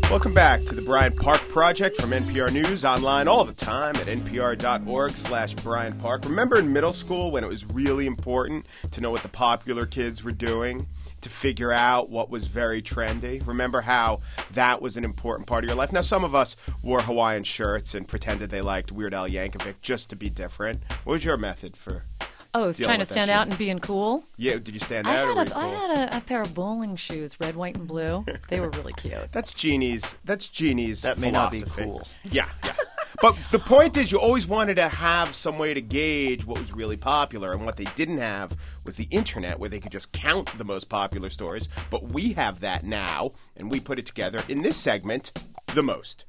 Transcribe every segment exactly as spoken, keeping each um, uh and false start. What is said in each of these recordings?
Welcome back to the Bryant Park Project from N P R News, online all the time at npr.org slash Bryant Park. Remember in middle school when it was really important to know what the popular kids were doing, to figure out what was very trendy? Remember how that was an important part of your life? Now, some of us wore Hawaiian shirts and pretended they liked Weird Al Yankovic just to be different. What was your method for... Oh, I was trying to stand out and being cool. Yeah, did you stand I out? Had or were a, you cool? I had a, a pair of bowling shoes, red, white, and blue. They were really cute. That's Jeannie's. That's Jeannie's. That may philosophy. not be cool. Yeah, yeah. But the point is, you always wanted to have some way to gauge what was really popular, and what they didn't have was the internet, where they could just count the most popular stories. But we have that now, and we put it together in this segment, The Most.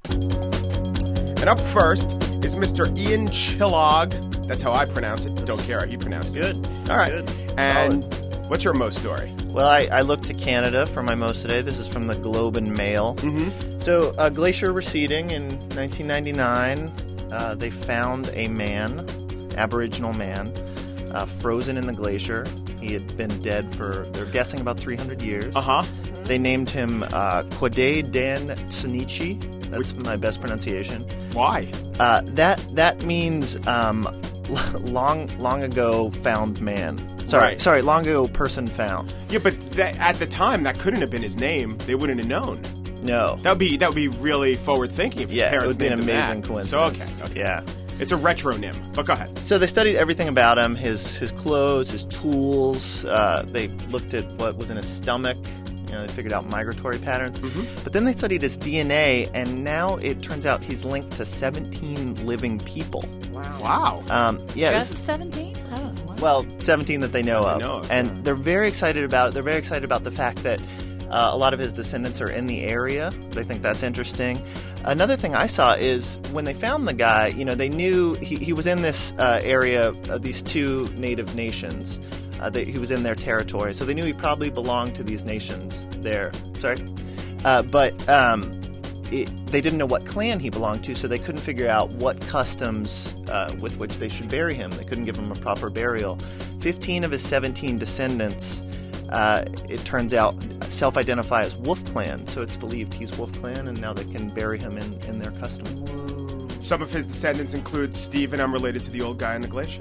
And up first is Mister Ian Chillag. That's how I pronounce it. Don't care how you pronounce it. Good. All right. Good. And Solid. What's your most story? Well, I, I looked to Canada for my most today. This is from the Globe and Mail. Mm-hmm. So, a glacier receding in nineteen ninety-nine. Uh, they found a man, Aboriginal man, uh, frozen in the glacier. He had been dead for, they're guessing, about three hundred years. Uh-huh. They named him uh, Kwade Dan Sinichi. That's my best pronunciation. Why? Uh, that that means um, long long ago found man. Sorry, Right. sorry, long ago person found. Yeah, but that, at the time, that couldn't have been his name. They wouldn't have known. No. That would be that would be really forward thinking if his Yeah, it parents would be an named him amazing that. coincidence. So okay, okay. Yeah. It's a retronym, but go ahead. So they studied everything about him, his his clothes, his tools. Uh, they looked at what was in his stomach. You know, they figured out migratory patterns. Mm-hmm. But then they studied his D N A, and now it turns out he's linked to seventeen living people. Wow. Wow. Um, yeah. Just this is- seventeen? Oh, wow. Well, seventeen that they know That of. they know of, and yeah. they're very excited about it. They're very excited about the fact that uh, a lot of his descendants are in the area. They think that's interesting. Another thing I saw is when they found the guy, you know, they knew he, he was in this uh, area of these two native nations. Uh, they, he was in their territory, so they knew he probably belonged to these nations there. Sorry. Uh, but um, it, they didn't know what clan he belonged to, so they couldn't figure out what customs uh, with which they should bury him. They couldn't give him a proper burial. Fifteen of his seventeen descendants, uh, it turns out, self-identify as Wolf Clan, so it's believed he's Wolf Clan, and now they can bury him in, in their custom. Some of his descendants include Stephen. I'm related to the old guy in the glacier.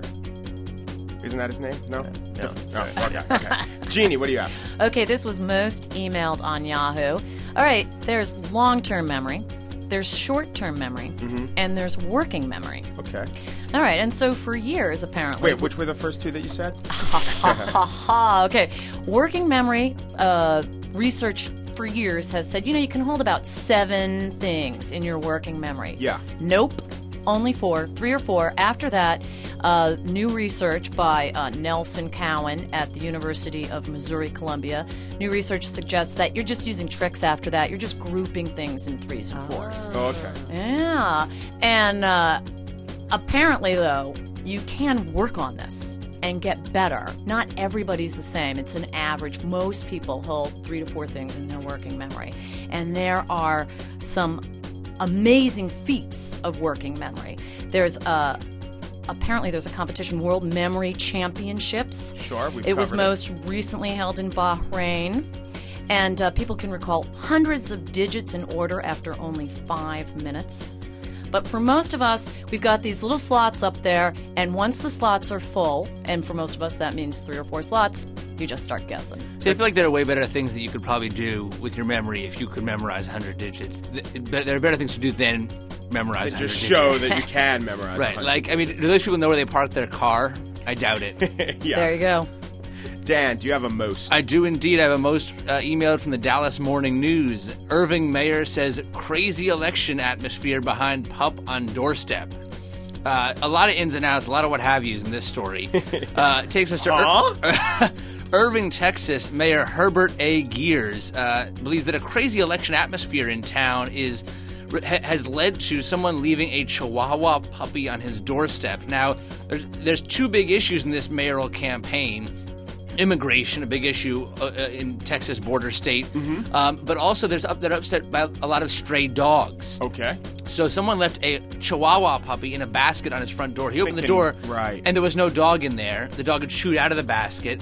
Isn't that his name? No? No. Oh, okay, okay. Jeannie, what do you have? Okay, this was most emailed on Yahoo. All right, there's long-term memory, there's short-term memory, Mm-hmm. and there's working memory. Okay. All right, and so for years, apparently... Wait, which were the first two that you said? ha, ha, ha. Okay, working memory, uh, research for years has said, you know, you can hold about seven things in your working memory. Yeah. Nope. Only four, three or four. After that, uh, new research by uh, Nelson Cowan at the University of Missouri-Columbia. New research suggests that you're just using tricks after that. You're just grouping things in threes and fours. Oh, okay. Yeah. And uh, apparently, though, you can work on this and get better. Not everybody's the same. It's an average. Most people hold three to four things in their working memory. And there are some amazing feats of working memory. There's a apparently there's a competition, World Memory Championships. Sure, we've It was covered it. most recently held in Bahrain. And uh, people can recall hundreds of digits in order after only five minutes. But for most of us, we've got these little slots up there, and once the slots are full, and for most of us that means three or four slots, you just start guessing. So I feel like there are way better things that you could probably do with your memory if you could memorize one hundred digits. Th- There are better things to do than memorize That one hundred just digits. show that you can memorize. Right, one hundred. like, I mean, do those people know where they park their car? I doubt it. yeah. There you go. Dan, do you have a most? I do indeed. I have a most uh, emailed from the Dallas Morning News. Irving Mayor says crazy election atmosphere behind pup on doorstep. Uh, a lot of ins and outs, a lot of what have yous in this story. Uh, it takes us to Ir- Irving, Texas. Mayor Herbert A. Gears uh, believes that a crazy election atmosphere in town is ha- has led to someone leaving a Chihuahua puppy on his doorstep. Now, there's there's two big issues in this mayoral campaign. Immigration, a big issue uh, in Texas border state, Mm-hmm. um, but also there's up that upset by a lot of stray dogs. Okay. So someone left a Chihuahua puppy in a basket on his front door. He opened the Thinking- door, right. and there was no dog in there. The dog had chewed out of the basket,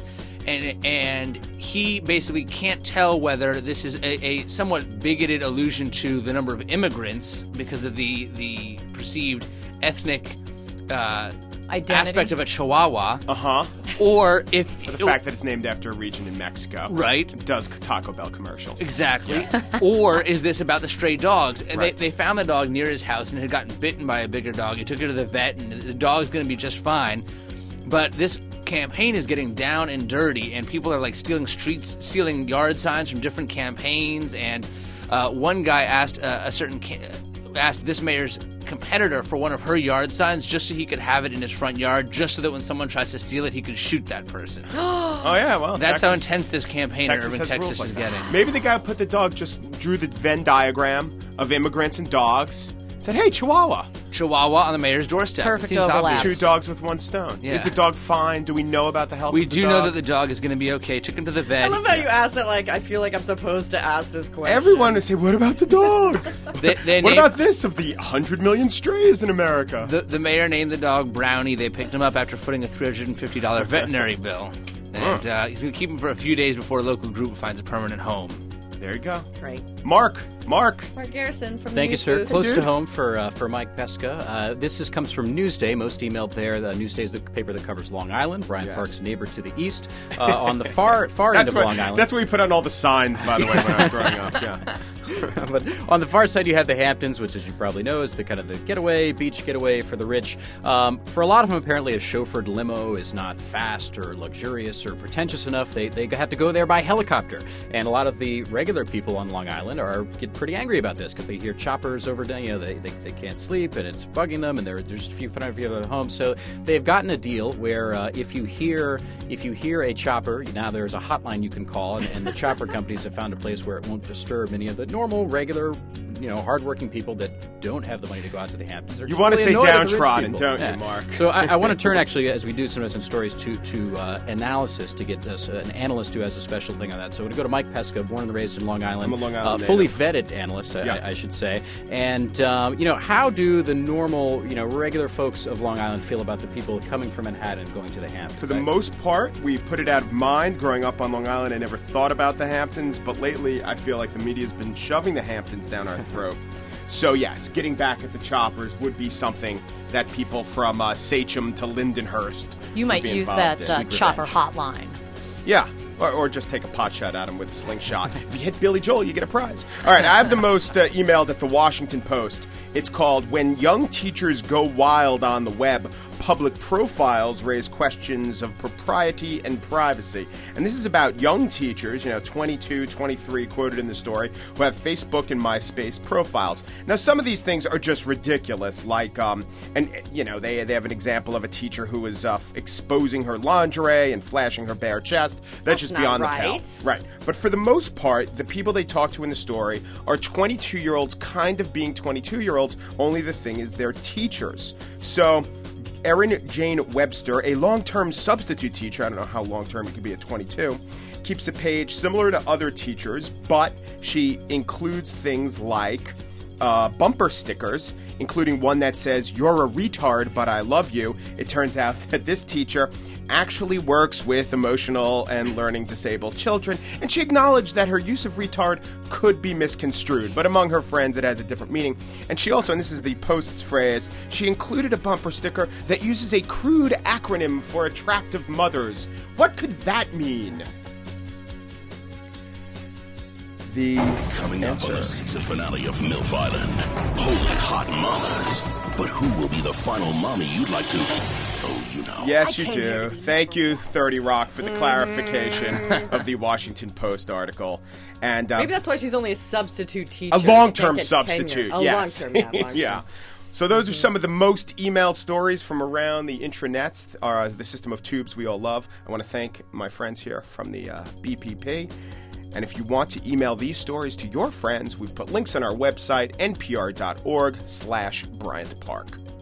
and and he basically can't tell whether this is a, a somewhat bigoted allusion to the number of immigrants because of the the perceived ethnic uh, Identity. aspect of a Chihuahua, Uh-huh. or if The fact that it's named after a region in Mexico. Right. It does Taco Bell commercials. Exactly. Or is this about the stray dogs? And Right. they, they found the dog near his house and it had gotten bitten by a bigger dog. He took it to the vet, and the dog's going to be just fine. But this campaign is getting down and dirty, and people are like stealing streets, stealing yard signs from different campaigns. And uh, one guy asked uh, a certain ca- asked this mayor's competitor for one of her yard signs just so he could have it in his front yard, just so that when someone tries to steal it, he could shoot that person. Oh, yeah, well, That's how Texas- intense this campaign Texas in urban has Texas rules like is that. getting. Maybe the guy who put the dog just drew the Venn diagram of immigrants and dogs. Said, hey, Chihuahua. Chihuahua on the mayor's doorstep. Perfect It seems overlap. obvious. Two dogs with one stone. Yeah. Is the dog fine? Do we know about the health We of the do dog? know that the dog is going to be okay. Took him to the vet. I love how you asked that. Like, I feel like I'm supposed to ask this question. Everyone would say, what about the dog? They, they What named- about this of the one hundred million strays in America? The, the mayor named the dog Brownie. They picked him up after footing a three hundred fifty dollars veterinary bill. And uh, he's going to keep him for a few days before a local group finds a permanent home. There you go. Great. Mark. Mark. Mark Garrison from Thank you, News sir. Booth. Close dude. to home for uh, for Mike Pesca. Uh, this is, comes from Newsday. Most emailed there. The Newsday is the paper that covers Long Island. Bryant Yes. Park's neighbor to the east. Uh, on the far far end That's of what, Long Island. that's where we put on all the signs, by the way, when I was growing up. Yeah. But on the far side, you have the Hamptons, which, as you probably know, is the kind of the getaway, beach getaway for the rich. Um, for a lot of them, apparently, a chauffeured limo is not fast or luxurious or pretentious enough. They they have to go there by helicopter. And a lot of the regular people on Long Island are get pretty angry about this because they hear choppers over, you know, they, they, they can't sleep and it's bugging them, and they're, they're just a few feet of the home. So they've gotten a deal where uh, if you hear if you hear a chopper, now there's a hotline you can call, and, and the chopper companies have found a place where it won't disturb any of the normal, regular, you know, hardworking people that don't have the money to go out to the Hamptons. They're You just wanna really say annoyed at the rich downtrodden, people. don't you, Yeah. Mark? So I, I want to turn, actually, as we do some of some stories, to to uh, analysis to get us an analyst who has a special thing on that. So we're going to go to Mike Pesca, born and raised in Long Island. I'm a Long Island uh, fully native. vetted analyst, I, Yeah. I, I should say. And um, you know, how do the normal, you know, regular folks of Long Island feel about the people coming from Manhattan going to the Hamptons? For the I- most part, we put it out of mind. Growing up on Long Island, I never thought about the Hamptons, but lately I feel like the media's been shoving the Hamptons down our throat. So yes, getting back at the choppers would be something that people from uh, Sachem to Lindenhurst You would might be use involved that in. uh, chopper hotline. Yeah. Or, or just take a pot shot at him with a slingshot. If you hit Billy Joel, you get a prize. All right, I have the most uh, emailed at the Washington Post. It's called When Young Teachers Go Wild on the Web, Public Profiles Raise Questions of Propriety and Privacy. And this is about young teachers, you know, twenty-two, twenty-three, quoted in the story, who have Facebook and MySpace profiles. Now, some of these things are just ridiculous, like, um, and, you know, they, they have an example of a teacher who is uh, exposing her lingerie and flashing her bare chest. That's, just not beyond right. the pale. Right. But for the most part, the people they talk to in the story are twenty-two-year-olds kind of being twenty-two-year-olds, only the thing is they're teachers. So Erin Jane Webster, a long-term substitute teacher, I don't know how long-term you could be at twenty-two, keeps a page similar to other teachers, but she includes things like uh, bumper stickers, including one that says, "You're a retard, but I love you." It turns out that this teacher actually works with emotional and learning disabled children, and she acknowledged that her use of retard could be misconstrued, but among her friends it has a different meaning. And she also, and this is the Post's phrase, she included a bumper sticker that uses a crude acronym for attractive mothers. What could that mean? The Coming up on the season finale of MILF Island, holy hot mamas. But who will be the final mommy you'd like to... Oh, you know. Yes, you do. Thank you, thirty Rock, for the clarification of the Washington Post article. And uh, Maybe that's why she's only a substitute teacher. a She long-term can't get substitute. tenure. A Yes. long-term, yeah, long-term. Yeah. So those are some of the most emailed stories from around the intranets, uh, the system of tubes we all love. I want to thank my friends here from the uh, B P P. And if you want to email these stories to your friends, we've put links on our website, npr dot org slash Bryant Park.